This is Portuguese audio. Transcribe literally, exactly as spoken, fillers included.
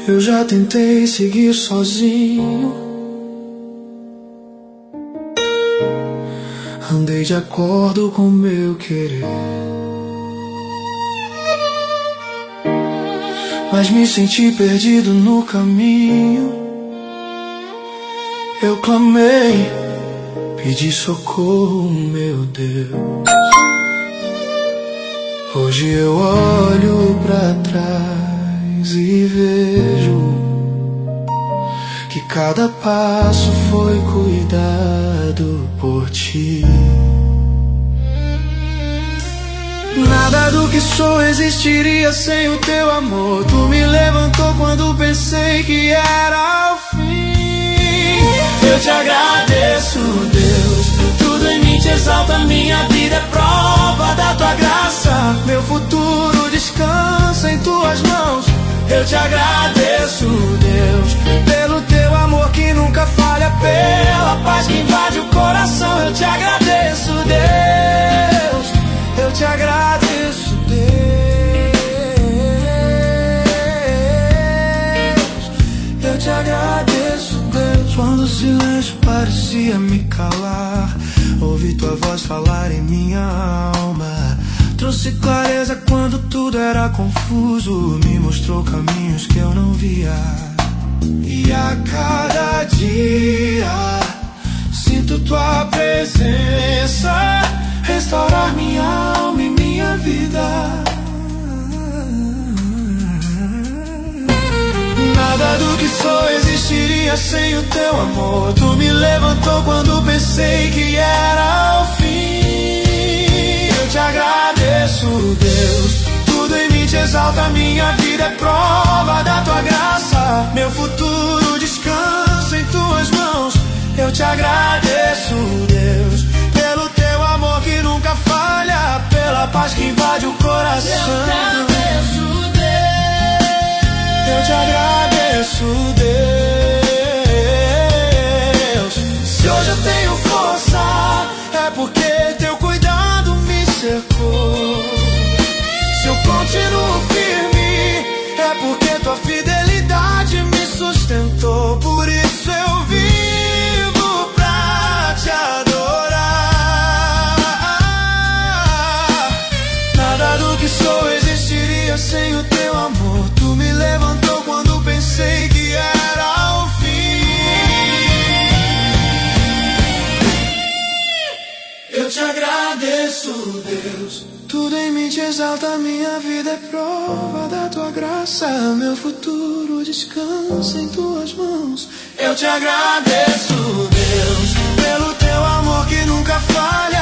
Eu já tentei seguir sozinho, andei de acordo com meu querer, mas me senti perdido no caminho. Eu clamei, pedi socorro, meu Deus. Hoje eu olho pra trás e vejo que cada passo foi cuidado por ti. Nada do que sou existiria sem o teu amor. Tu me levantou quando pensei que era o fim. Eu te agradeço, Deus. Tudo em mim te exalta, minha vida é prova da tua graça. Meu futuro descansa em tuas mãos. Eu te agradeço, Deus, pelo teu amor que nunca falha, pela paz que invade o coração. Eu te agradeço, Deus. Eu te agradeço, Deus. Eu te agradeço, Deus. Quando o silêncio parecia me calar, ouvi tua voz falar em minha alma. Trouxe clareza quando tudo era confuso, me mostrou caminhos que eu não via. E a cada dia sinto tua presença restaurar minha alma e minha vida. Nada do que sou existiria sem o teu amor. Tu me levantou quando pensei que era o fim. Eu te agradeço, Deus. Tudo em mim te exalta, minha vida é prova da tua graça. Meu futuro descansa em tuas mãos. Eu te agradeço, Deus, pelo teu amor que nunca falha, pela paz que invade o coração. Eu te agradeço, Deus. Eu te agradeço, Deus. Se hoje eu tenho força, é porque teu cuidado me cercou. Se eu continuo firme, é porque tua fidelidade me sustentou. Por isso eu vivo pra te adorar. Nada do que sou existiria sem o teu amor. Tu me levantou quando pensei que era o fim. Eu te agradeço, Deus. Tudo em mim te exalta, minha vida é prova da tua graça. Meu futuro descansa em tuas mãos. Eu te agradeço, Deus, pelo teu amor que nunca falha,